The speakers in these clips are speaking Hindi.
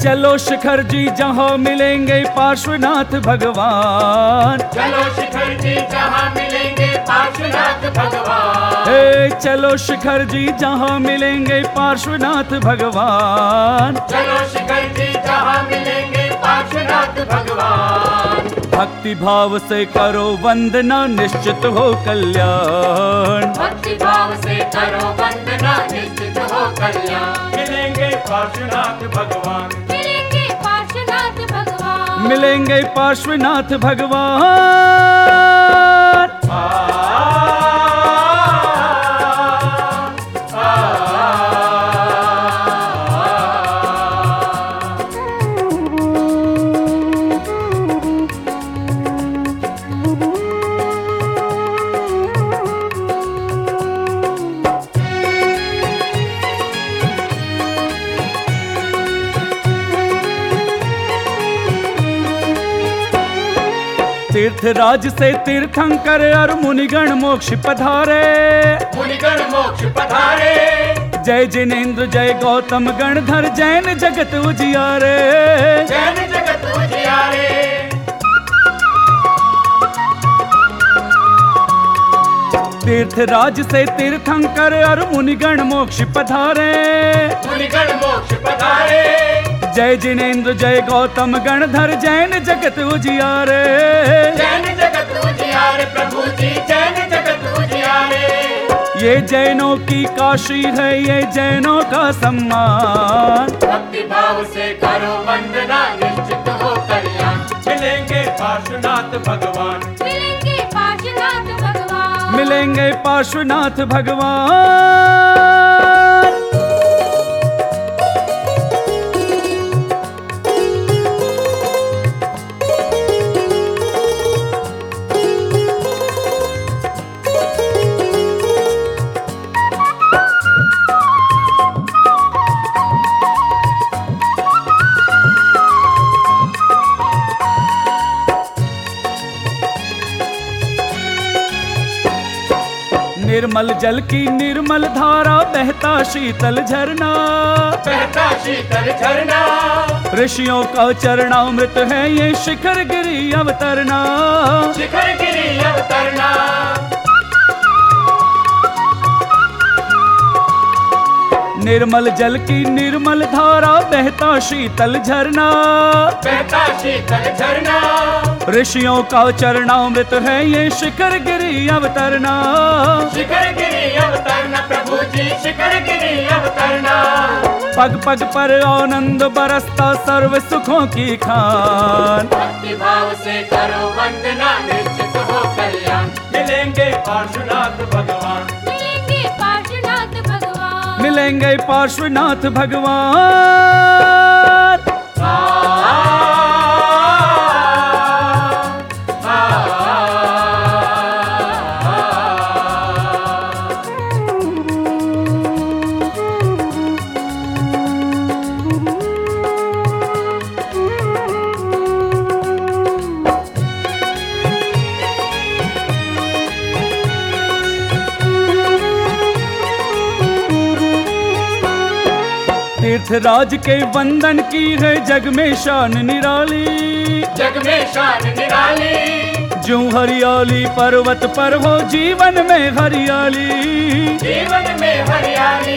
चलो शिखर जी जहाँ मिलेंगे पार्श्वनाथ भगवान। चलो शिखर जी जहाँ मिलेंगे पार्श्वनाथ भगवान। हे चलो शिखर जी जहाँ मिलेंगे पार्श्वनाथ भगवान। चलो शिखर जी जहाँ मिलेंगे पार्श्वनाथ भगवान। भक्ति भाव से करो वंदना निश्चित हो कल्याण। भक्ति भाव से करो वंदना निश्चित हो कल्याण। मिलेंगे पार्श्वनाथ भगवान। मिलेंगे पार्श्वनाथ भगवान। मिलेंगे पार्श्वनाथ भगवान। तीर्थराज से तीर्थंकर और मुनिगण मोक्ष पधारे। मुनिगण मोक्ष पधारे। जय जिनेन्द्र जय गौतम गणधर जैन जगत उजियारे। जैन जगत उजियारे। तीर्थराज से तीर्थंकर और मुनिगण मोक्ष पधारे। मुनिगण मोक्ष पधारे। जय जिनेन्द्र जय गौतम गणधर जैन जगत उजियारे। जैन जगत उजियारे प्रभु जी जैन जगत उजियारे। ये जैनों की काशी है ये जैनों का सम्मान। भक्ति भाव से करो वंदना निश्चित हो कल्याण। मिलेंगे पार्श्वनाथ भगवान। मिलेंगे पार्श्वनाथ भगवान। मिलेंगे पार्श्वनाथ भगवान। निर्मल जल की निर्मल धारा बहता शीतल झरना। बहता शीतल झरना। ऋषियों का चरणामृत है ये शिखर गिरी अवतरना। शिखर गिरी अवतरना। निर्मल जल की निर्मल धारा बहता शीतल झरना। बहता शीतल झरना। ऋषियों का चरणामृत है ये शिखर गिरी अवतरना। शिखर गिरी अवतरना प्रभु जी शिखर गिरी अवतरना। पग पग पर आनंद बरसता सर्व सुखों की खान। भक्ति भाव से करो वंदना निश्चित हो कल्याण। मिलेंगे पार्श्वनाथ भगवान। मिलेंगे पार्श्वनाथ भगवान। मिलेंगे पार्श्वनाथ भगवान। तीर्थराज के वंदन की है जग में शान निराली। जग में शान निराली। जो हरियाली पर्वत पर हो जीवन में हरियाली। जीवन में हरियाली।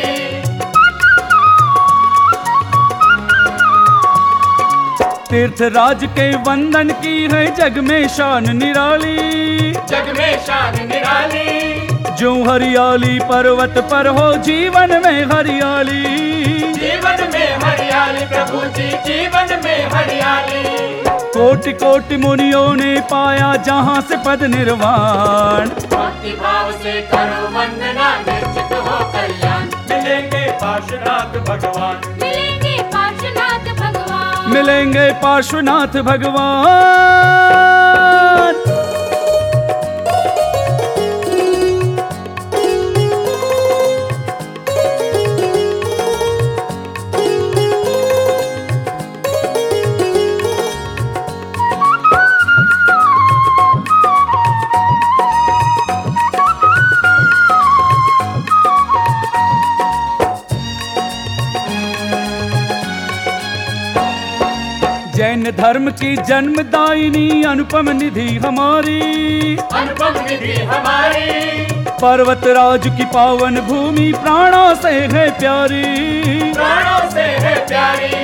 तीर्थराज के वंदन की है जग में शान निराली। जग में शान निराली। जो हरियाली पर्वत पर हो जीवन में हरियाली। जीवन में हरियाली प्रभु जी जीवन में हरियाली। कोटि कोटि मुनियों ने पाया जहाँ से पद निर्वाण। भक्ति भाव से करो वंदना निश्चित हो कल्याण। मिलेंगे पार्श्वनाथ भगवान। मिलेंगे पार्श्वनाथ भगवान। मिलेंगे पार्श्वनाथ भगवान। जैन धर्म की जन्मदायिनी अनुपम निधि हमारी, अनुपम निधि हमारी, पर्वतराज की पावन भूमि प्राणों से है प्यारी, प्राणों से है प्यारी।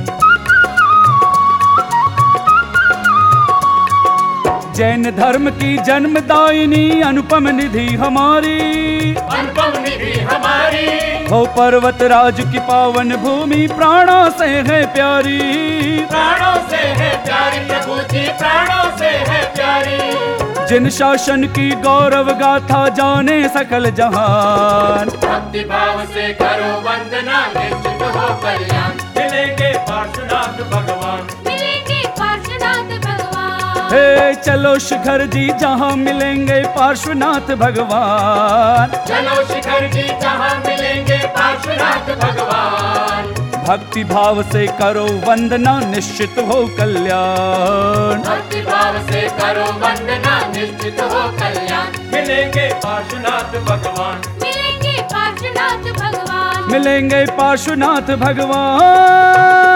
जैन धर्म की जन्मदायिनी अनुपम निधि हमारी, अनुपम निधि हमारी, हो पर्वतराज की पावन भूमि प्राणों से है प्यारी, प्राणों से है प्यारी प्रभु जी, प्राणों से है प्यारी। जिन शासन की गौरव गाथा जाने सकल जहान, भक्ति भाव से करो वंदना निश्चित हो कल्याण। मिलेंगे पार्श्वनाथ भगवान, मिलेंगे पार्श्वनाथ भगवान। हे चलो शिखर जी जहाँ मिलेंगे पार्श्वनाथ भगवान, चलो शिखर जी जहाँ मिलेंगे पार्श्वनाथ भगवान। भक्ति भाव से करो वंदना निश्चित हो कल्याण, भक्ति भाव से करो वंदना निश्चित हो कल्याण। मिलेंगे पार्श्वनाथ भगवान, मिलेंगे पार्श्वनाथ भगवान। मिलेंगे पार्श्वनाथ भगवान।